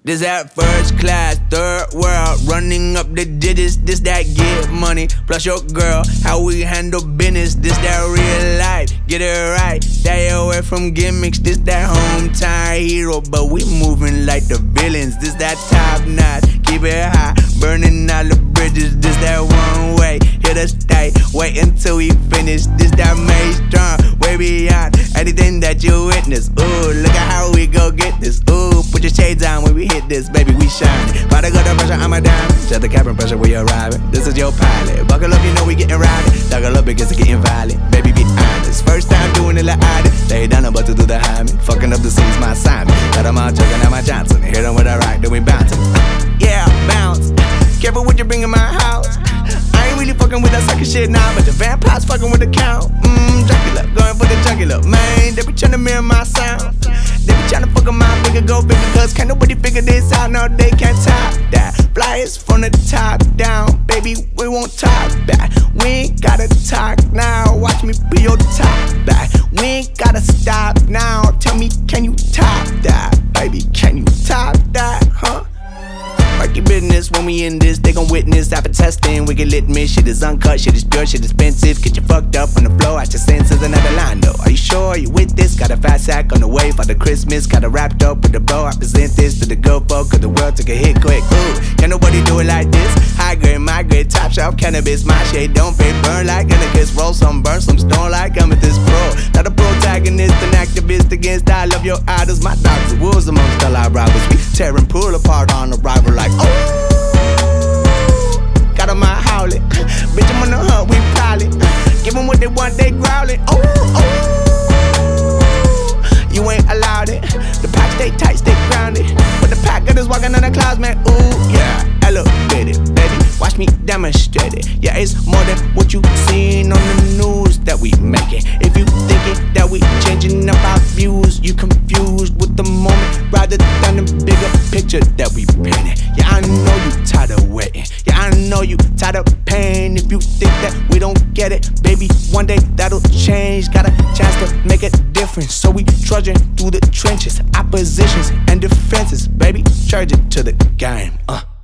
This that first class, third world, running up the digits. This that get money, plus your girl, how we handle business. This that real life, get it right. Stay away from gimmicks. This that hometown hero, but we moving like the villains. This that top notch, keep it high, burning all the bridges. This that one way, here to stay. Wait until we finish. This that made strong, way beyond anything that you witness. Ooh, look at how we go get this. Ooh, put your shades on when we hit this, baby, we shine. About to go to pressure, I'm a diamond. Just the cabin pressure where you're arriving. This is your pilot. Buckle up, you know we getting rowdy. Buckle up because it's getting violent. Baby, be honest. First time doing it like I did. They done about to do the hymen. Fucking up the scenes, my assignment. Got them all chugging at my Johnson. Hit them with a rock, then we bouncing. Yeah, bounce. Careful what you bring in my house. I ain't really fucking with that sucker shit now, but the vampires fucking with the count. Dracula, going for the jugular. Man, they be tryna mirror my sound. They be tryna fuck my bigger, go bigger, cause can't nobody figure this out. No, they can't top that. Flyers from the top down, baby, we won't talk back. We ain't gotta talk now, watch me be your top back. We ain't gotta stop now, tell me, can you top that? Baby, can you top that, huh? Work your business when we in this, they gon' witness. After testing, we get litmus. Shit is uncut, shit is pure, shit is expensive. Get you fucked up on the floor, out your senses, another line though. Are you sure you with this? Got a fat sack on the way for the Christmas. Got it wrapped up with the bow. I present this to the good folk, cause the world took a hit quick. Ooh, can nobody do it like this? High grade, my grade, top shelf cannabis. My shade don't pay, burn like Anakiss. Roll some, burn some, stone like Amethyst Pro. Not a protagonist, an activist against all of your idols. My dogs are wolves amongst all our rivals. We tearing pool apart on arrival like, oh, got 'em out howling. Bitch, I'm on the hunt, we prowling. Give 'em what they want, they growling. Oh, you ain't allowed it. The pack stay tight, stay grounded. But the pack got us walking on the clouds, man. Ooh, yeah, elevated, baby. Watch me demonstrate it. Yeah, it's more than what you seen on the news that we making. If you thinking that we changing up our views, you confused with the moment rather than the bigger picture that we painting. Yeah, I know you tired of waiting. Yeah, I know you tired of pain. If you think that we don't get it, baby, one day that'll change. Got a chance to make a difference, so we trudging through the trenches, oppositions and defenses. Baby, charge it to the game.